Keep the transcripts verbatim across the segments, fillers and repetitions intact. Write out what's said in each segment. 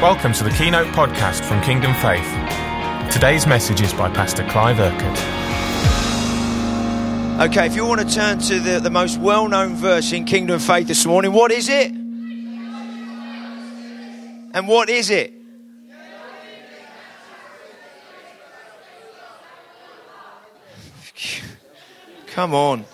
Welcome to the Keynote podcast from Kingdom Faith. Today's message is by Pastor Clive Urquhart. Okay, if you want to turn to the, the most well-known verse in Kingdom Faith this morning, what is it? And what is it? Come on.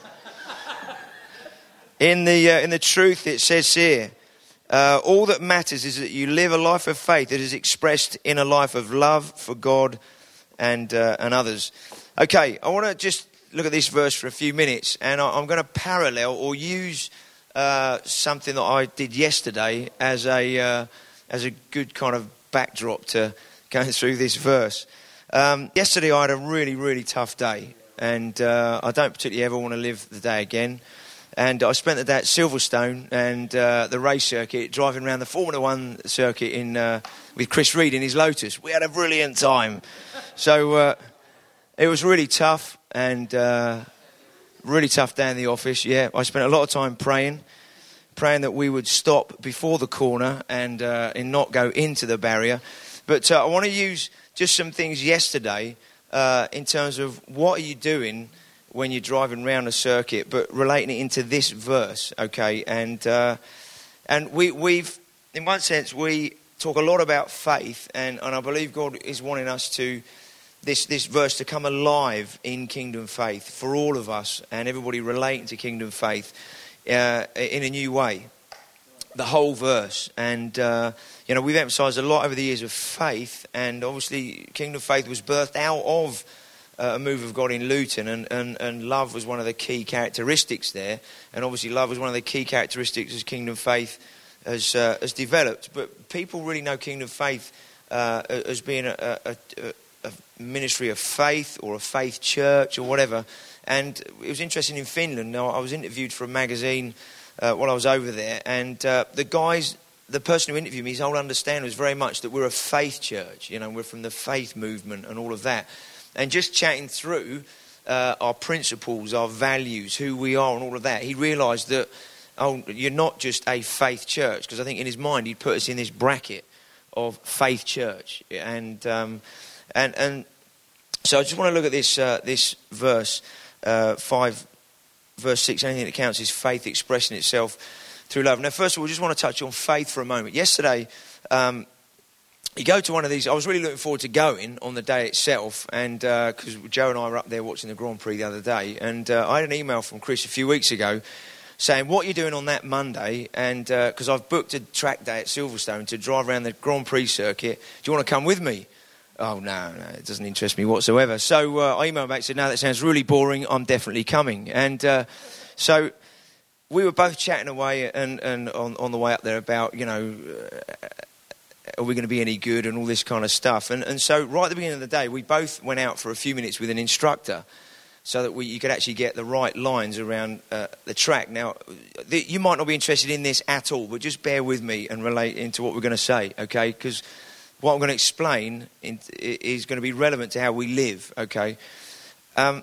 In the uh, in the truth, it says here, uh, all that matters is that you live a life of faith that is expressed in a life of love for God and uh, and others. Okay, I want to just look at this verse for a few minutes, and I, I'm going to parallel or use uh, something that I did yesterday as a uh, as a good kind of backdrop to going through this verse. Um, yesterday, I had a really really tough day, and uh, I don't particularly ever want to live the day again. And I spent the day at Silverstone and uh, the race circuit, driving around the Formula One circuit in uh, with Chris Reed in his Lotus. We had a brilliant time. So uh, it was really tough and uh, really tough day in the office. Yeah, I spent a lot of time praying, praying that we would stop before the corner and, uh, and not go into the barrier. But uh, I want to use just some things yesterday uh, in terms of what are you doing when you're driving around a circuit, but relating it into this verse, okay? And uh, and we, we've, in one sense, we talk a lot about faith, and, and I believe God is wanting us to, this, this verse to come alive in Kingdom Faith for all of us and everybody relating to Kingdom Faith uh, in a new way. The whole verse. And, uh, you know, we've emphasised a lot over the years of faith, and obviously Kingdom Faith was birthed out of Uh, a move of God in Luton, and, and, and love was one of the key characteristics there, and obviously love was one of the key characteristics as Kingdom Faith has uh, has developed. But people really know Kingdom Faith uh, as being a, a, a ministry of faith or a faith church or whatever. And it was interesting in Finland. Now, I was interviewed for a magazine uh, while I was over there, and uh, the guys, the person who interviewed me, his whole understanding was very much that we're a faith church. You know, we're from the faith movement and all of that. And just chatting through uh, our principles, our values, who we are and all of that, he realised that, oh, you're not just a faith church. Because I think in his mind he'd put us in this bracket of faith church. And um, and and so I just want to look at this uh, this verse, uh, five, verse six. Anything that counts is faith expressing itself through love. Now, first of all, we just want to touch on faith for a moment. Yesterday, Um, You go to one of these, I was really looking forward to going on the day itself, and because uh, Joe and I were up there watching the Grand Prix the other day, and uh, I had an email from Chris a few weeks ago saying, what are you doing on that Monday? And because uh, I've booked a track day at Silverstone to drive around the Grand Prix circuit, do you want to come with me? Oh, no, no, it doesn't interest me whatsoever. So uh, I emailed back and said, no, that sounds really boring, I'm definitely coming. And uh, so we were both chatting away and, and on, on the way up there about, you know, uh, are we going to be any good and all this kind of stuff. And and so right at the beginning of the day, we both went out for a few minutes with an instructor so that we, you could actually get the right lines around uh, the track. Now, the, you might not be interested in this at all, but just bear with me and relate into what we're going to say, okay? Because what I'm going to explain in, is going to be relevant to how we live, okay? Um,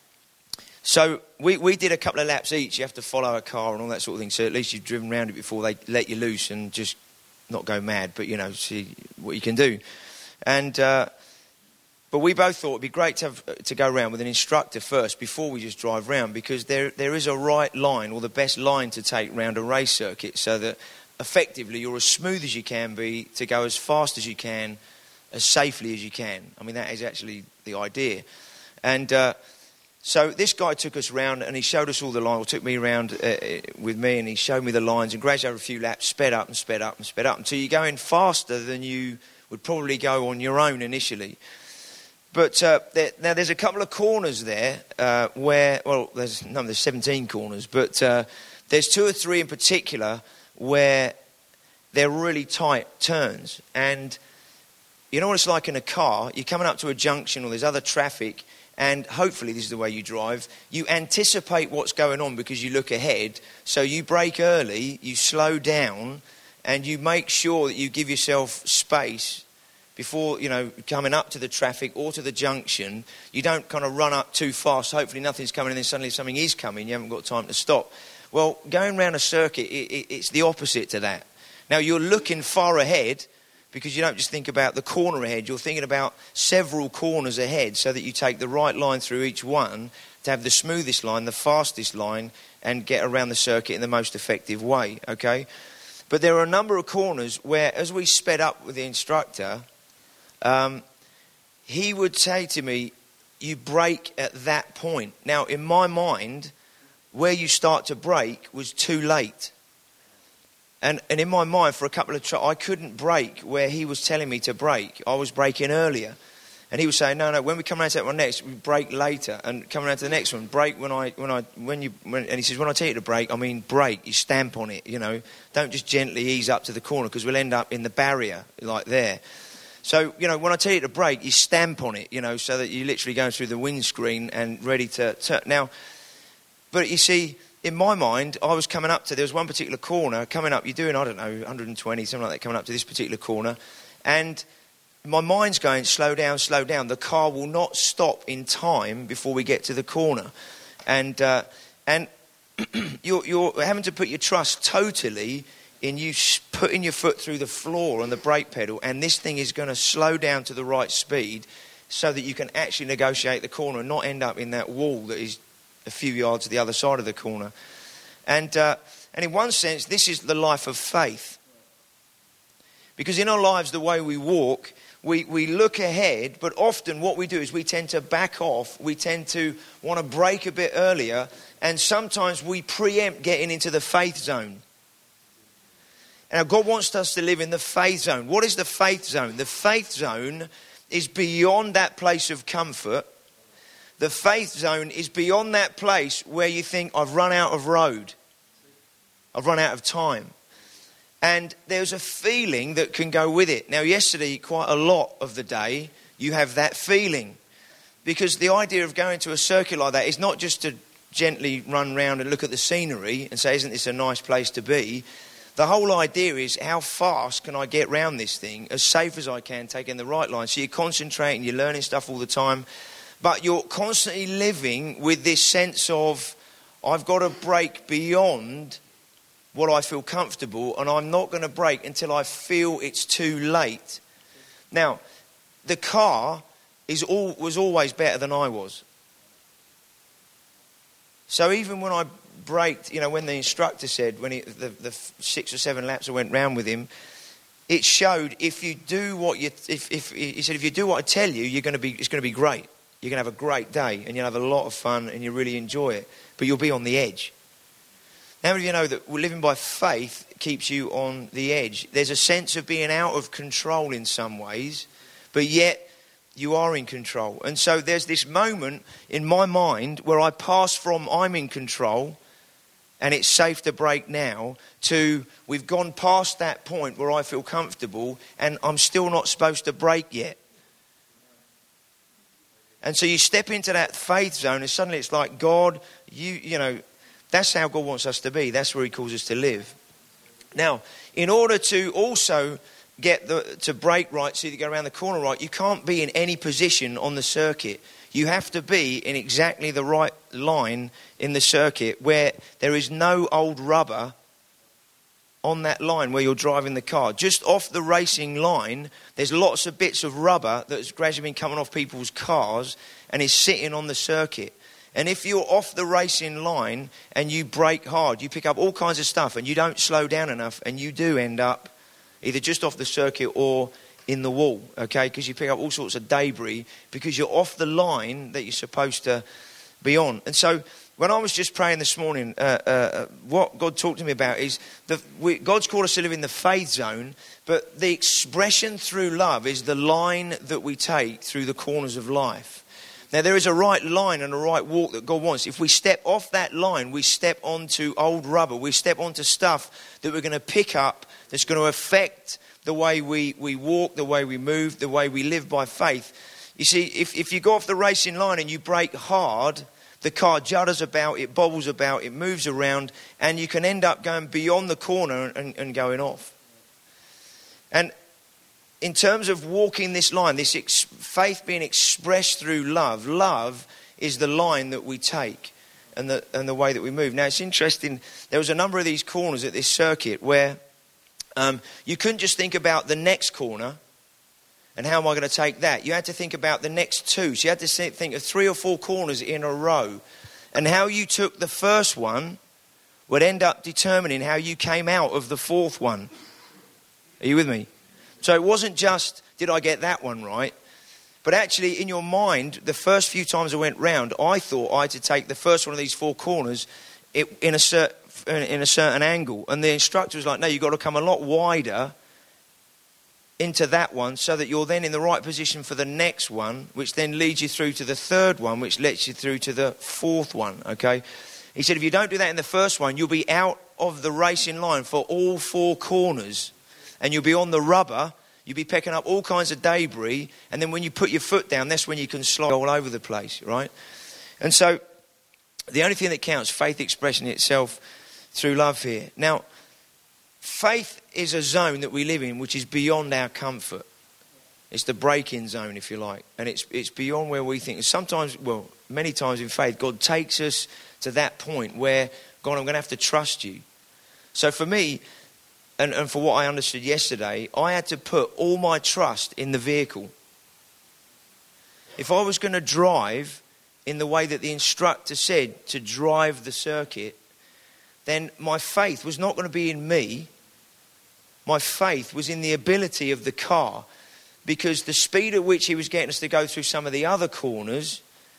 so we, we did a couple of laps each. You have to follow a car and all that sort of thing, so at least you've driven around it before they let you loose and just not go mad, but, you know, see what you can do. And uh, but we both thought it'd be great to have to go around with an instructor first before we just drive around, because there there is a right line or the best line to take around a race circuit so that effectively you're as smooth as you can be to go as fast as you can, as safely as you can. I mean, that is actually the idea. And uh, so this guy took us around and he showed us all the lines, or took me around uh, with me, and he showed me the lines, and gradually over a few laps sped up and sped up and sped up until you're going faster than you would probably go on your own initially. But uh, there, now there's a couple of corners there uh, where, well, there's no, there's seventeen corners, but uh, there's two or three in particular where they're really tight turns. And you know what it's like in a car? You're coming up to a junction or there's other traffic, and hopefully this is the way you drive. You anticipate what's going on because you look ahead. So you brake early, you slow down, and you make sure that you give yourself space before, you know, coming up to the traffic or to the junction. You don't kind of run up too fast. Hopefully nothing's coming, and then suddenly something is coming. You haven't got time to stop. Well, going around a circuit, it, it, it's the opposite to that. Now, you're looking far ahead, because you don't just think about the corner ahead, you're thinking about several corners ahead so that you take the right line through each one to have the smoothest line, the fastest line, and get around the circuit in the most effective way, okay? But there are a number of corners where, as we sped up with the instructor, um, he would say to me, you brake at that point. Now, in my mind, where you start to brake was too late. And and in my mind, for a couple of tries, I couldn't brake where he was telling me to brake. I was braking earlier. And he was saying, no, no, when we come around to that one next, we brake later. And come around to the next one, brake when I, when I, when you, when, and he says, when I tell you to brake, I mean brake. You stamp on it, you know. Don't just gently ease up to the corner because we'll end up in the barrier, like there. So, you know, when I tell you to brake, you stamp on it, you know, so that you're literally going through the windscreen and ready to turn. Now, but you see, in my mind, I was coming up to, there was one particular corner coming up, you're doing, I don't know, one hundred twenty, something like that, coming up to this particular corner. And my mind's going, slow down, slow down. The car will not stop in time before we get to the corner. And uh, and you're, you're having to put your trust totally in you putting your foot through the floor on the brake pedal, and this thing is going to slow down to the right speed so that you can actually negotiate the corner and not end up in that wall that is a few yards to the other side of the corner. And uh, and in one sense, this is the life of faith. Because in our lives, the way we walk, we, we look ahead, but often what we do is we tend to back off. We tend to want to brake a bit earlier, and sometimes we preempt getting into the faith zone. Now, God wants us to live in the faith zone. What is the faith zone? The faith zone is beyond that place of comfort. The faith zone is beyond that place where you think, I've run out of road. I've run out of time. And there's a feeling that can go with it. Now, yesterday, quite a lot of the day, you have that feeling. Because the idea of going to a circuit like that is not just to gently run round and look at the scenery and say, isn't this a nice place to be? The whole idea is, how fast can I get round this thing as safe as I can, taking the right line? So you're concentrating, you're learning stuff all the time. But you're constantly living with this sense of, I've got to brake beyond what I feel comfortable, and I'm not going to brake until I feel it's too late. Now, the car is all, was always better than I was. So even when I braked, you know, when the instructor said, when he, the, the six or seven laps I went round with him, it showed if you do what you, if, if he said, if you do what I tell you, you're going to be, it's going to be great. You're going to have a great day and you'll have a lot of fun and you'll really enjoy it. But you'll be on the edge. How many of you know that living by faith keeps you on the edge? There's a sense of being out of control in some ways, but yet you are in control. And so there's this moment in my mind where I pass from I'm in control and it's safe to brake now to we've gone past that point where I feel comfortable and I'm still not supposed to brake yet. And so you step into that faith zone and suddenly it's like, God, you you know, that's how God wants us to be. That's where he calls us to live. Now, in order to also get the to brake right so you go around the corner right, you can't be in any position on the circuit. You have to be in exactly the right line in the circuit where there is no old rubber on that line where you're driving the car. Just off the racing line, there's lots of bits of rubber that's gradually been coming off people's cars and is sitting on the circuit. And if you're off the racing line and you brake hard, you pick up all kinds of stuff and you don't slow down enough and you do end up either just off the circuit or in the wall, okay? Because you pick up all sorts of debris because you're off the line that you're supposed to be on. And so when I was just praying this morning, uh, uh, what God talked to me about is that we, God's called us to live in the faith zone, but the expression through love is the line that we take through the corners of life. Now, there is a right line and a right walk that God wants. If we step off that line, we step onto old rubber. We step onto stuff that we're going to pick up that's going to affect the way we, we walk, the way we move, the way we live by faith. You see, if, if you go off the racing line and you brake hard, the car judders about, it bobbles about, it moves around, and you can end up going beyond the corner and, and going off. And in terms of walking this line, this ex- faith being expressed through love, love is the line that we take and the and the way that we move. Now, it's interesting, there was a number of these corners at this circuit where Um, you couldn't just think about the next corner and how am I going to take that. You had to think about the next two. So you had to think of three or four corners in a row. And how you took the first one would end up determining how you came out of the fourth one. Are you with me? So it wasn't just, did I get that one right? But actually, in your mind, the first few times I went round, I thought I had to take the first one of these four corners in a certain in a certain angle. And the instructor was like, no, you've got to come a lot wider into that one so that you're then in the right position for the next one, which then leads you through to the third one, which lets you through to the fourth one, okay? He said, if you don't do that in the first one, you'll be out of the racing line for all four corners. And you'll be on the rubber, you'll be picking up all kinds of debris, and then when you put your foot down, that's when you can slide all over the place, right? And so, the only thing that counts, faith expressing itself through love here. Now, faith is a zone that we live in which is beyond our comfort. It's the break-in zone, if you like. And it's it's beyond where we think. Sometimes, well, many times in faith, God takes us to that point where, God, I'm going to have to trust you. So for me, and, and for what I understood yesterday, I had to put all my trust in the vehicle. If I was going to drive in the way that the instructor said to drive the circuit, then my faith was not going to be in me. My faith was in the ability of the car, because the speed at which he was getting us to go through some of the other corners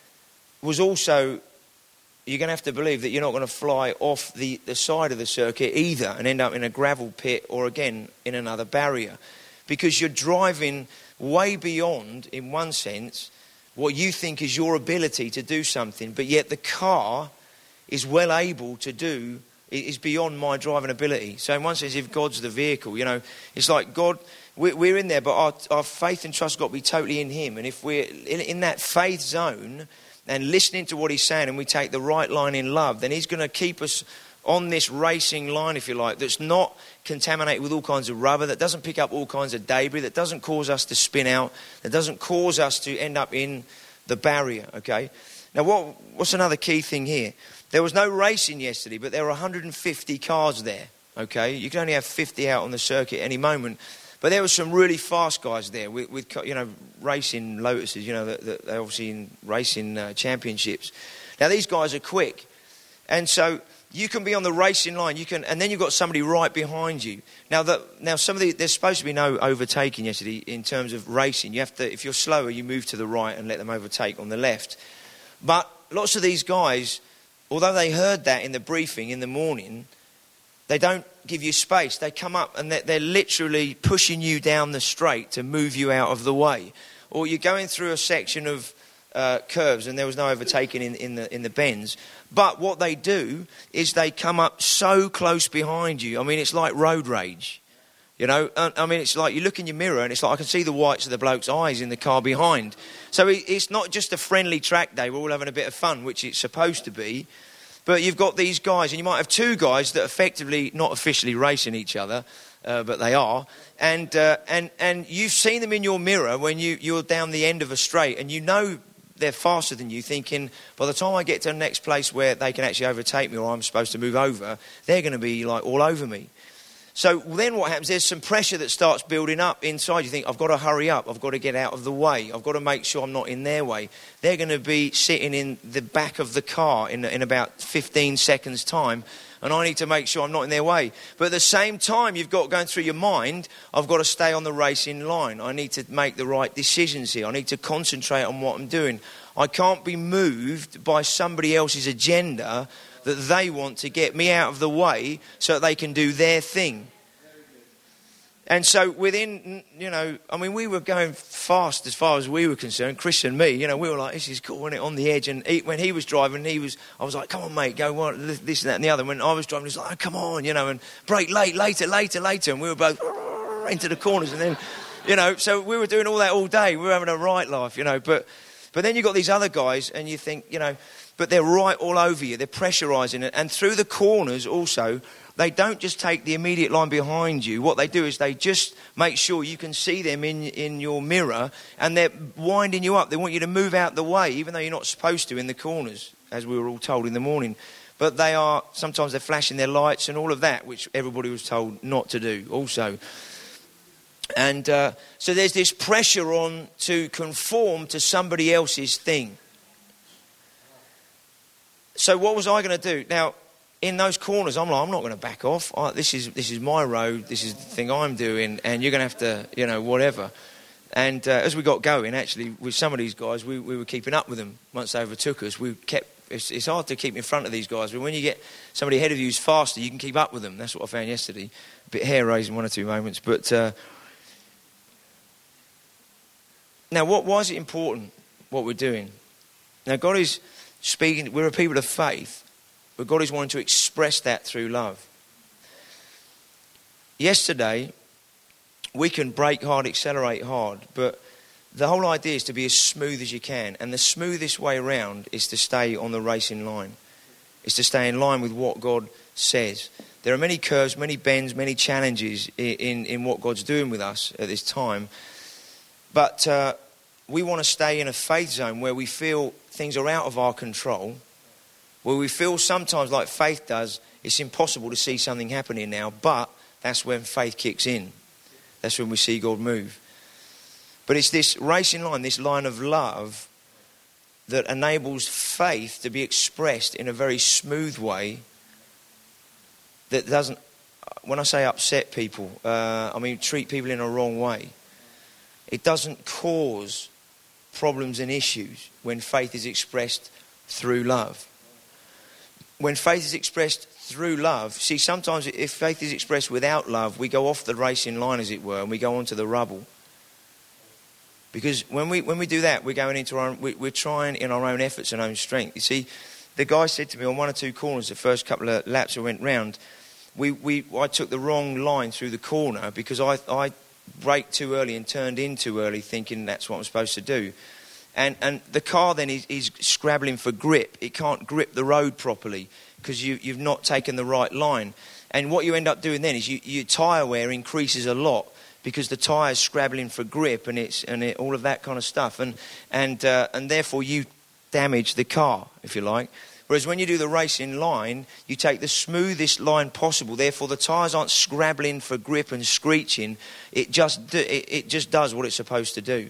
was also, you're going to have to believe that you're not going to fly off the, the side of the circuit either and end up in a gravel pit or again in another barrier, because you're driving way beyond, in one sense, what you think is your ability to do something, but yet the car is well able to do, is beyond my driving ability. So in one sense, if God's the vehicle, you know, it's like God, we're in there, but our, our faith and trust got to be totally in him. And if we're in, in that faith zone and listening to what he's saying, and we take the right line in love, then he's going to keep us on this racing line, if you like, that's not contaminated with all kinds of rubber, that doesn't pick up all kinds of debris, that doesn't cause us to spin out, that doesn't cause us to end up in the barrier, okay? Now, what what's another key thing here? There was no racing yesterday, but there were one hundred fifty cars there, okay? You can only have fifty out on the circuit at any moment. But there were some really fast guys there with, with you know, racing Lotuses, you know, that, that they're obviously in racing uh, championships. Now, these guys are quick. And so you can be on the racing line, you can, and then you've got somebody right behind you. Now, the, now some of the, there's supposed to be no overtaking yesterday in terms of racing. You have to, if you're slower, you move to the right and let them overtake on the left. But lots of these guys, although they heard that in the briefing in the morning, they don't give you space. They come up and they're, they're literally pushing you down the straight to move you out of the way. Or you're going through a section of uh, curves and there was no overtaking in, in the in the bends. But what they do is they come up so close behind you. I mean, it's like road rage. You know, I mean, it's like you look in your mirror and it's like I can see the whites of the bloke's eyes in the car behind. So it's not just a friendly track day. We're all having a bit of fun, which it's supposed to be. But you've got these guys, and you might have two guys that effectively, not officially racing each other, uh, but they are. And uh, and and you've seen them in your mirror when you, you're down the end of a straight, and you know they're faster than you, thinking, by the time I get to the next place where they can actually overtake me or I'm supposed to move over, they're going to be like all over me. So then what happens, there's some pressure that starts building up inside. You think, I've got to hurry up. I've got to get out of the way. I've got to make sure I'm not in their way. They're going to be sitting in the back of the car in, in about fifteen seconds time. And I need to make sure I'm not in their way. But at the same time, you've got going through your mind, I've got to stay on the racing line. I need to make the right decisions here. I need to concentrate on what I'm doing. I can't be moved by somebody else's agenda that they want to get me out of the way so that they can do their thing. And so within, you know, I mean, we were going fast as far as we were concerned, Chris and me, you know, we were like, this is cool, wasn't it, on the edge. And he, when he was driving, he was, I was like, come on, mate, go on, this and that and the other. And when I was driving, he was like, oh, come on, you know, and brake late, later, later, later. And we were both into the corners. And then, you know, so we were doing all that all day. We were having a right life, you know. But, but then you've got these other guys and you think, you know, but they're right all over you. They're pressurising it. And through the corners also, they don't just take the immediate line behind you. What they do is they just make sure you can see them in, in your mirror, and they're winding you up. They want you to move out the way, even though you're not supposed to in the corners, as we were all told in the morning. But they are, sometimes they're flashing their lights and all of that, which everybody was told not to do also. And uh, so there's this pressure on to conform to somebody else's thing. So what was I going to do? Now, in those corners, I'm like, I'm not going to back off. I, this is this is my road. This is the thing I'm doing, and you're going to have to, you know, whatever. And uh, as we got going, actually, with some of these guys, we, we were keeping up with them. Once they overtook us, we kept. It's, it's hard to keep in front of these guys, but when you get somebody ahead of you who's faster, you can keep up with them. That's what I found yesterday. A bit hair-raising one or two moments, but uh, now, what? Why is it important what we're doing? Now, God is speaking. We're a people of faith. But God is wanting to express that through love. Yesterday, we can brake hard, accelerate hard, but the whole idea is to be as smooth as you can. And the smoothest way around is to stay on the racing line. It's to stay in line with what God says. There are many curves, many bends, many challenges in, in, in what God's doing with us at this time. But uh, we want to stay in a faith zone where we feel things are out of our control. Where we feel sometimes like faith does, it's impossible to see something happening now, but that's when faith kicks in. That's when we see God move. But it's this racing line, this line of love, that enables faith to be expressed in a very smooth way that doesn't, when I say upset people, uh, I mean treat people in a wrong way. It doesn't cause problems and issues when faith is expressed through love. When faith is expressed through love, see, sometimes if faith is expressed without love, we go off the racing line, as it were, and we go onto the rubble. Because when we when we do that, we're going into our own, we, we're trying in our own efforts and own strength. You see, the guy said to me on one or two corners, the first couple of laps I went round, we, we I took the wrong line through the corner because I I braked too early and turned in too early, thinking that's what I'm supposed to do. And and the car then is, is scrabbling for grip. It can't grip the road properly because you, you've not taken the right line. And what you end up doing then is you, your tyre wear increases a lot because the tyre's scrabbling for grip and it's and it, all of that kind of stuff. And and uh, and therefore you damage the car, if you like. Whereas when you do the racing line, you take the smoothest line possible. Therefore the tyres aren't scrabbling for grip and screeching. It just do, it, it just does what it's supposed to do.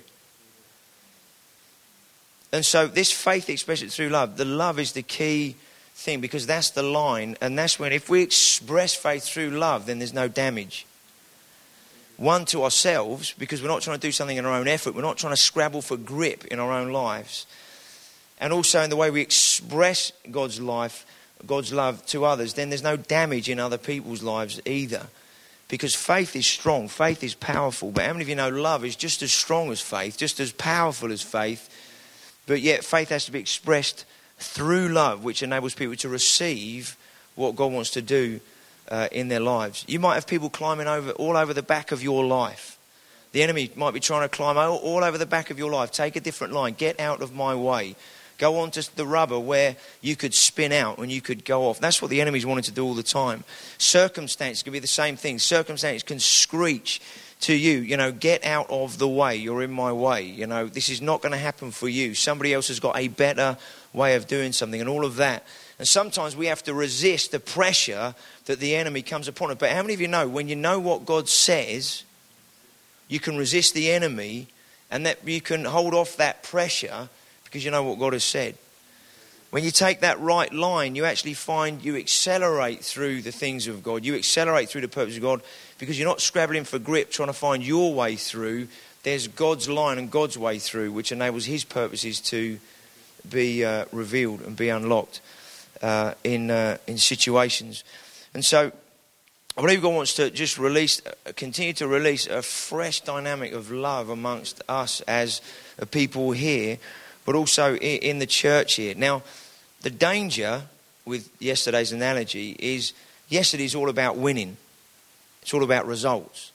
And so this faith expressed through love, the love is the key thing because that's the line. And that's when if we express faith through love, then there's no damage. One, to ourselves, because we're not trying to do something in our own effort. We're not trying to scrabble for grip in our own lives. And also in the way we express God's life, God's love to others, then there's no damage in other people's lives either. Because faith is strong, faith is powerful. But how many of you know love is just as strong as faith, just as powerful as faith? But yet faith has to be expressed through love, which enables people to receive what God wants to do uh, in their lives. You might have people climbing over all over the back of your life. The enemy might be trying to climb all, all over the back of your life. Take a different line. Get out of my way. Go on to the rubber where you could spin out and you could go off. That's what the enemy's wanting to do all the time. Circumstance can be the same thing. Circumstance can screech to you, you know, get out of the way. You're in my way. You know, this is not going to happen for you. Somebody else has got a better way of doing something and all of that. And sometimes we have to resist the pressure that the enemy comes upon us. But how many of you know when you know what God says, you can resist the enemy and that you can hold off that pressure because you know what God has said. When you take that right line, you actually find you accelerate through the things of God. You accelerate through the purpose of God because you're not scrabbling for grip trying to find your way through. There's God's line and God's way through, which enables his purposes to be uh, revealed and be unlocked uh, in uh, in situations. And so I believe God wants to just release, continue to release a fresh dynamic of love amongst us as a people here, but also in the church here. Now, the danger with yesterday's analogy is yesterday's all about winning. It's all about results.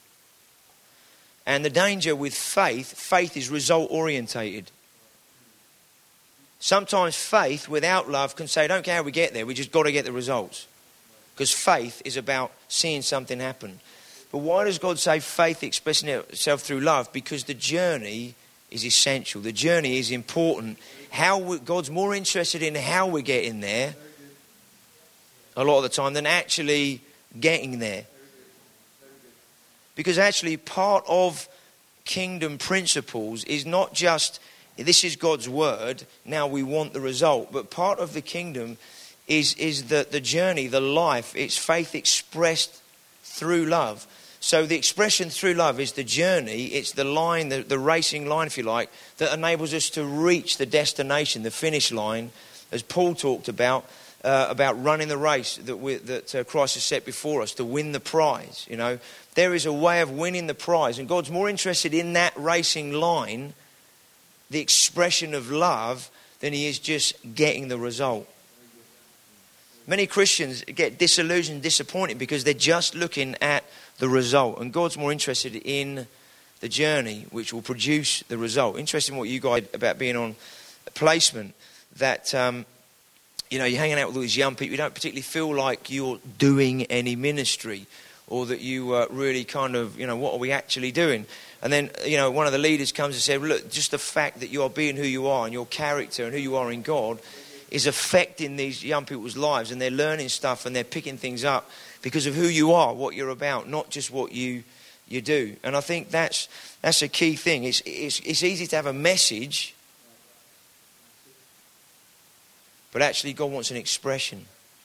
And the danger with faith, faith is result orientated. Sometimes faith without love can say, I don't care how we get there, we just got to get the results. Because faith is about seeing something happen. But why does God say faith expressing itself through love? Because the journey is essential. The journey is important. How we, God's more interested in how we're getting there a lot of the time than actually getting there. Because actually part of kingdom principles is not just, this is God's word, now we want the result. But part of the kingdom is, is the, the journey, the life, it's faith expressed through love. So the expression through love is the journey, it's the line, the, the racing line, if you like, that enables us to reach the destination, the finish line, as Paul talked about, uh, about running the race that, we, that uh, Christ has set before us, to win the prize, you know. There is a way of winning the prize, and God's more interested in that racing line, the expression of love, than he is just getting the result. Many Christians get disillusioned, disappointed, because they're just looking at the result. And God's more interested in the journey, which will produce the result. Interesting what you guys about being on placement, that um, you know, you're hanging out with all these young people, you don't particularly feel like you're doing any ministry, or that you uh, really kind of, you know, what are we actually doing? And then, you know, one of the leaders comes and says, look, just the fact that you are being who you are and your character and who you are in God is affecting these young people's lives, and they're learning stuff and they're picking things up because of who you are, what you're about, not just what you you do. And I think that's that's a key thing. It's it's, it's easy to have a message, but actually God wants an expression.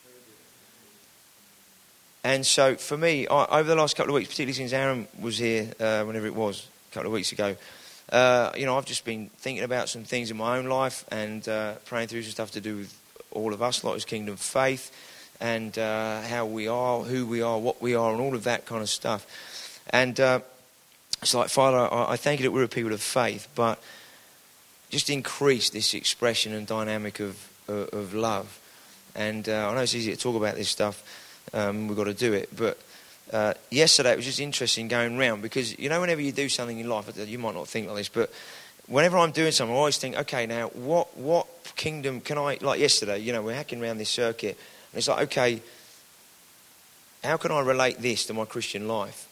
And so for me, I, over the last couple of weeks, particularly since Aaron was here, uh, whenever it was, a couple of weeks ago, uh, you know, I've just been thinking about some things in my own life and uh, praying through some stuff to do with all of us, like as Kingdom Faith, and uh, how we are, who we are, what we are, and all of that kind of stuff. And uh, it's like, Father, I, I thank you that we're a people of faith, but just increase this expression and dynamic of, of, of love. And uh, I know it's easy to talk about this stuff. Um, we've got to do it. But uh, yesterday it was just interesting going round, because, you know, whenever you do something in life, you might not think like this, but whenever I'm doing something, I always think, okay, now what what kingdom can I, like yesterday, you know, we're hacking around this circuit, and it's like, okay, how can I relate this to my Christian life?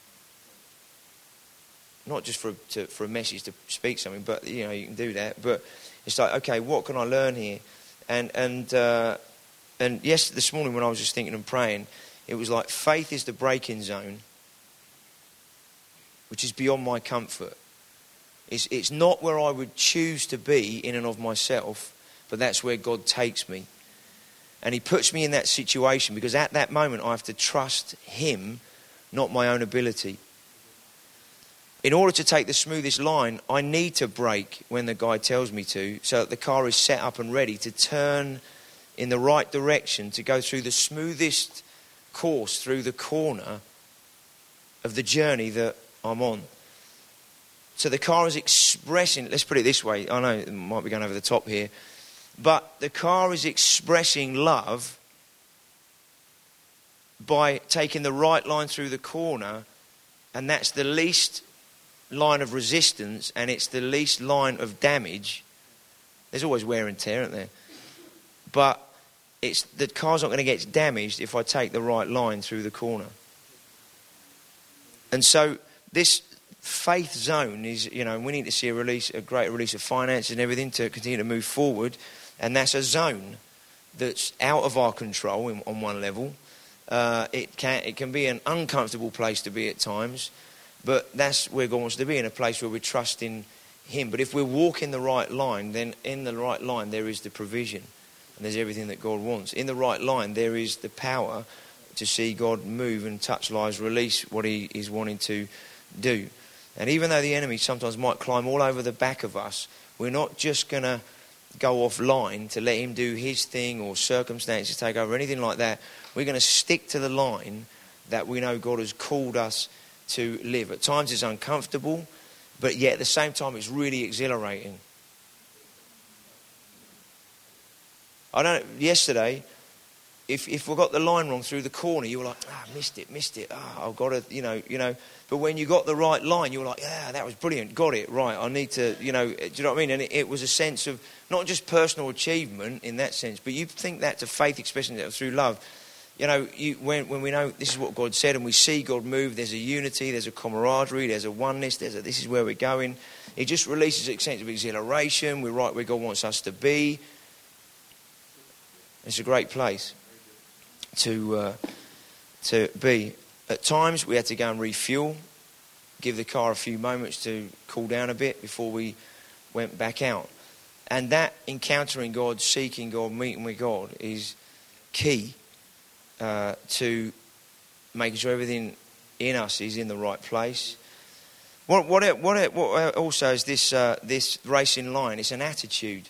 Not just for to, for a message to speak something, but, you know, you can do that. But it's like, okay, what can I learn here? And, and, uh, And yes, this morning when I was just thinking and praying, it was like faith is the break-in zone, which is beyond my comfort. It's, it's not where I would choose to be in and of myself, but that's where God takes me. And he puts me in that situation because at that moment I have to trust him, not my own ability. In order to take the smoothest line, I need to brake when the guy tells me to, so that the car is set up and ready to turn in the right direction, to go through the smoothest course through the corner of the journey that I'm on. So the car is expressing, let's put it this way, I know it might be going over the top here, but the car is expressing love by taking the right line through the corner, and that's the least line of resistance, and it's the least line of damage. There's always wear and tear, isn't there? But it's the car's not going to get damaged if I take the right line through the corner. And so this faith zone is, you know, we need to see a release, a great release of finances and everything to continue to move forward. And that's a zone that's out of our control in, on one level. Uh, it can it can be an uncomfortable place to be at times, but that's where God wants to be, in a place where we're trusting him. But if we're walking the right line, then in the right line there is the provision. And there's everything that God wants. In the right line, there is the power to see God move and touch lives, release what he is wanting to do. And even though the enemy sometimes might climb all over the back of us, we're not just going to go offline to let him do his thing or circumstances take over, anything like that. We're going to stick to the line that we know God has called us to live. At times it's uncomfortable, but yet at the same time it's really exhilarating. I don't. Yesterday, if if we got the line wrong through the corner, you were like, ah, missed it, missed it. Ah, I've got to, you know, you know. But when you got the right line, you were like, yeah, that was brilliant, got it right. I need to, you know, do you know what I mean? And it, it was a sense of not just personal achievement in that sense, but you think that to faith expressing that through love. You know, you, when when we know this is what God said and we see God move, there's a unity, there's a camaraderie, there's a oneness, there's a this is where we're going. It just releases a sense of exhilaration. We're right where God wants us to be. It's a great place. to uh, to be. At times we had to go and refuel, give the car a few moments to cool down a bit before we went back out. And that encountering God, seeking God, meeting with God is key uh, to making sure everything in us is in the right place. What what it, what, it, what also is this uh, this racing line? It's an attitude.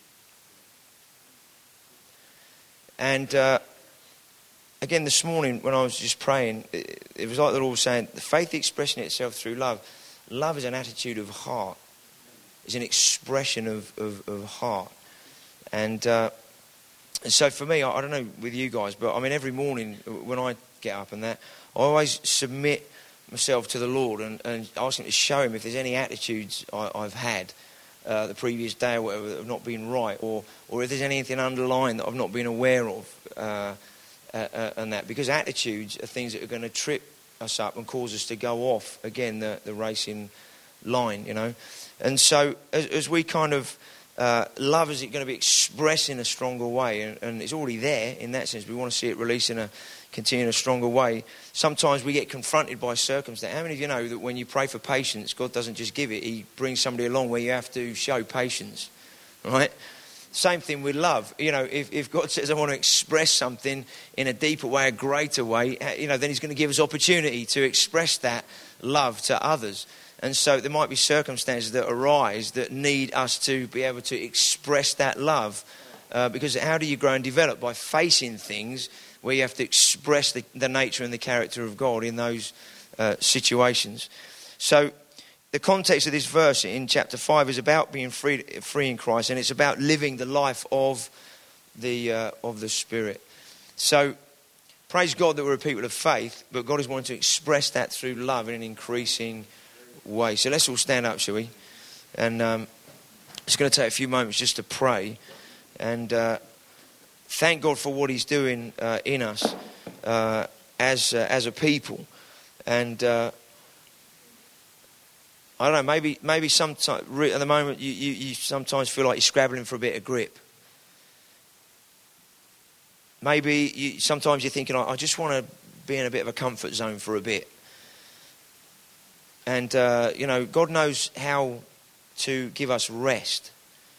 And uh, again, this morning when I was just praying, it, it was like the Lord was saying, the faith expressing itself through love. Love is an attitude of heart. It's an expression of, of, of heart. And, uh, and so for me, I, I don't know with you guys, but I mean every morning when I get up and that, I always submit myself to the Lord and, and ask him to show him if there's any attitudes I, I've had uh, the previous day or whatever that have not been right, or or if there's anything underlying that I've not been aware of, uh, uh, uh, and that. Because attitudes are things that are going to trip us up and cause us to go off, again, the, the racing line, you know. And so as, as we kind of, uh, love is it going to be expressed in a stronger way, and, and it's already there in that sense. We want to see it released in a continue in a stronger way. Sometimes we get confronted by circumstance. How many of you know that when you pray for patience, God doesn't just give it, he brings somebody along where you have to show patience, right? Same thing with love. You know, if, if God says I want to express something in a deeper way, a greater way, you know, then he's going to give us opportunity to express that love to others. And so there might be circumstances that arise that need us to be able to express that love. Uh, because how do you grow and develop? By facing things where you have to express the, the nature and the character of God in those uh, situations. So the context of this verse in chapter five is about being free, free in Christ, and it's about living the life of the uh, of the Spirit. So praise God that we're a people of faith, but God is wanting to express that through love in an increasing way. So let's all stand up, shall we? And um, it's going to take a few moments just to pray and uh, thank God for what he's doing uh, in us uh, as uh, as a people. And uh, I don't know, maybe maybe sometimes at the moment you, you, you sometimes feel like you're scrabbling for a bit of grip. Maybe you, sometimes you're thinking, I just want to be in a bit of a comfort zone for a bit. And, uh, you know, God knows how to give us rest.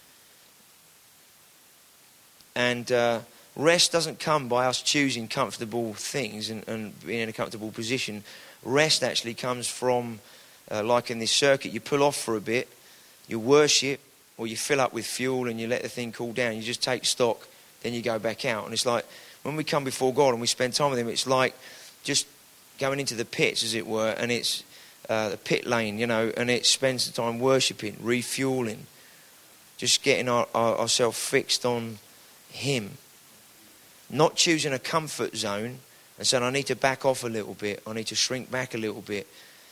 And uh, rest doesn't come by us choosing comfortable things and, and being in a comfortable position. Rest actually comes from, uh, like in this circuit, you pull off for a bit, you worship, or you fill up with fuel and you let the thing cool down. You just take stock, then you go back out. And it's like when we come before God and we spend time with him, it's like just going into the pits, as it were, and it's uh, the pit lane, you know, and it spends the time worshipping, refueling, just getting our, our, ourselves fixed on him. Not choosing a comfort zone and saying, I need to back off a little bit, I need to shrink back a little bit.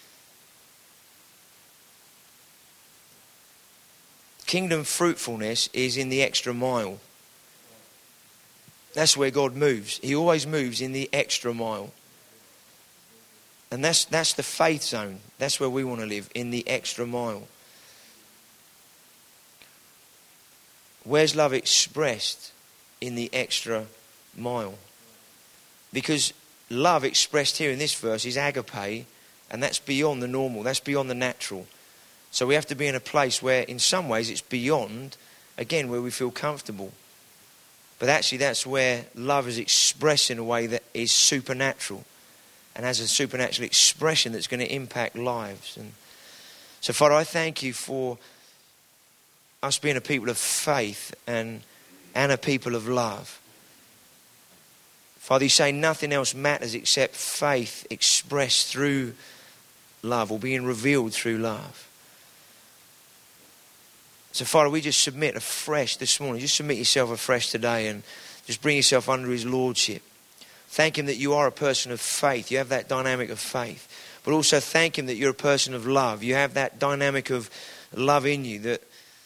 Kingdom fruitfulness is in the extra mile. That's where God moves. He always moves in the extra mile. And that's that's the faith zone. That's where we want to live, in the extra mile. Where's love expressed? In the extra mile. Because love expressed here in this verse is agape, and that's beyond the normal, that's beyond the natural. So we have to be in a place where in some ways it's beyond, again, where we feel comfortable. But actually that's where love is expressed in a way that is supernatural and has a supernatural expression that's going to impact lives. And so Father, I thank you for us being a people of faith and and a people of love. Father, you say nothing else matters except faith expressed through love or being revealed through love. So Father, we just submit afresh this morning. Just submit yourself afresh today and just bring yourself under his lordship. Thank him that you are a person of faith. You have that dynamic of faith. But also thank him that you're a person of love. You have that dynamic of love in you. That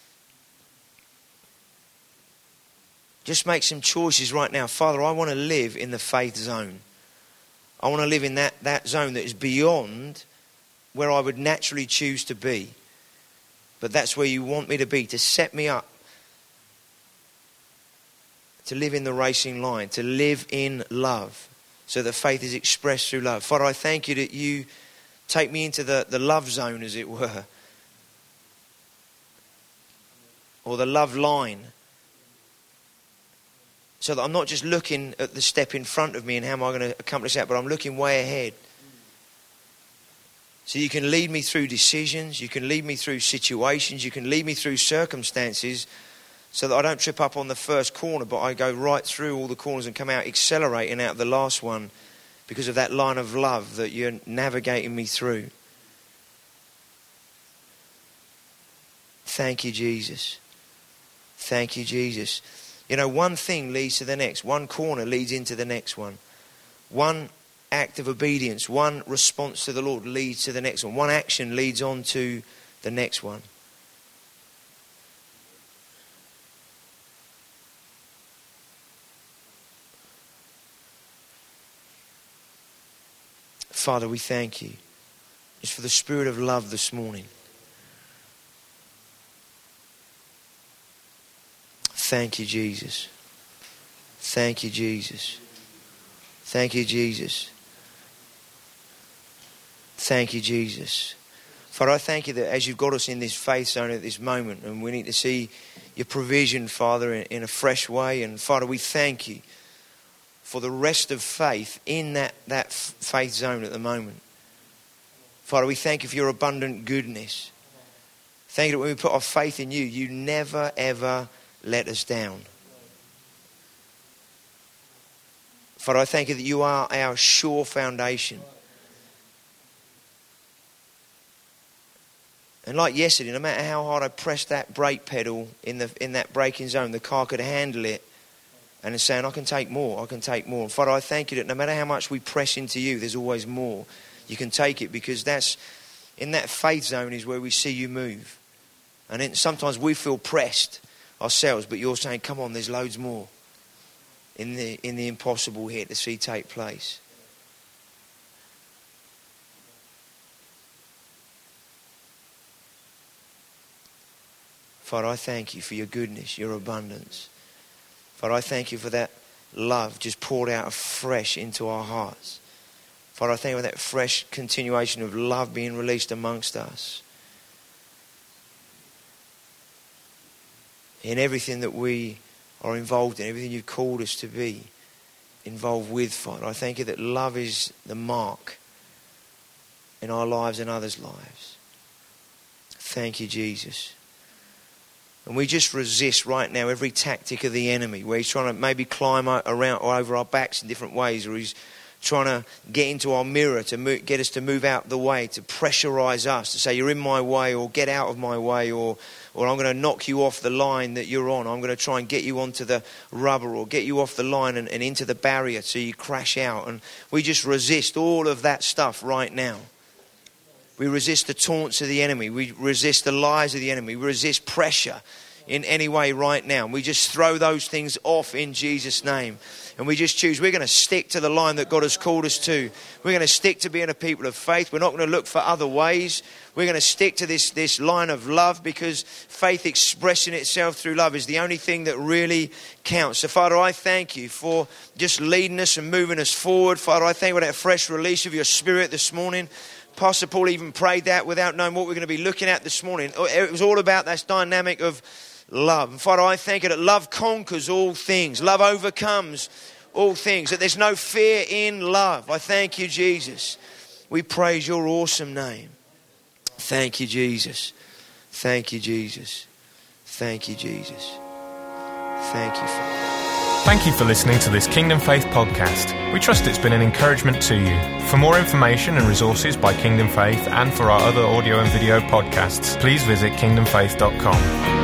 just make some choices right now. Father, I want to live in the faith zone. I want to live in that, that zone that is beyond where I would naturally choose to be. But that's where you want me to be, to set me up. To live in the racing line, to live in love. so that faith is expressed through love. Father, I thank you that you take me into the, the love zone, as it were, or the love line, so that I'm not just looking at the step in front of me and how am I going to accomplish that, but I'm looking way ahead. So you can lead me through decisions, you can lead me through situations, you can lead me through circumstances, so that I don't trip up on the first corner, but I go right through all the corners and come out accelerating out the last one because of that line of love that you're navigating me through. Thank you, Jesus. Thank you, Jesus. You know, one thing leads to the next. One corner leads into the next one. One act of obedience, one response to the Lord leads to the next one. One action leads on to the next one. Father, we thank you just for the spirit of love this morning. Thank you, Jesus. Thank you, Jesus. Thank you, Jesus. Thank you, Jesus. Father, I thank you that as you've got us in this faith zone at this moment, and we need to see your provision, Father, in, in a fresh way. And Father, we thank you for the rest of faith in that, that faith zone at the moment. Father, we thank you for your abundant goodness. Thank you that when we put our faith in you, you never, ever let us down. Father, I thank you that you are our sure foundation. And like yesterday, no matter how hard I pressed that brake pedal in the in that braking zone, the car could handle it. And it's saying, I can take more, I can take more. And Father, I thank you that no matter how much we press into you, there's always more. You can take it, because that's, in that faith zone is where we see you move. And then sometimes we feel pressed ourselves, but you're saying, come on, there's loads more in the in the impossible here to see take place. Father, I thank you for your goodness, your abundance. Father, I thank you for that love just poured out afresh into our hearts. Father, I thank you for that fresh continuation of love being released amongst us. In everything that we are involved in, everything you've called us to be involved with, Father. I thank you that love is the mark in our lives and others' lives. Thank you, Jesus. And we just resist right now every tactic of the enemy, where he's trying to maybe climb around or over our backs in different ways, or he's trying to get into our mirror to move, get us to move out the way, to pressurize us, to say, you're in my way, or get out of my way, or or I'm going to knock you off the line that you're on. I'm going to try and get you onto the rubber, or get you off the line and, and into the barrier so you crash out. And we just resist all of that stuff right now. We resist the taunts of the enemy. We resist the lies of the enemy. We resist pressure in any way right now. We just throw those things off in Jesus' name. And we just choose, we're going to stick to the line that God has called us to. We're going to stick to being a people of faith. We're not going to look for other ways. We're going to stick to this, this line of love, because faith expressing itself through love is the only thing that really counts. So Father, I thank you for just leading us and moving us forward. Father, I thank you for that fresh release of your Spirit this morning. Pastor Paul even prayed that without knowing what we're going to be looking at this morning. It was all about that dynamic of love. And Father, I thank you that love conquers all things. Love overcomes all things. That there's no fear in love. I thank you, Jesus. We praise your awesome name. Thank you, Jesus. Thank you, Jesus. Thank you, Jesus. Thank you, Father. Thank you for listening to this Kingdom Faith podcast. We trust it's been an encouragement to you. For more information and resources by Kingdom Faith, and for our other audio and video podcasts, please visit kingdom faith dot com.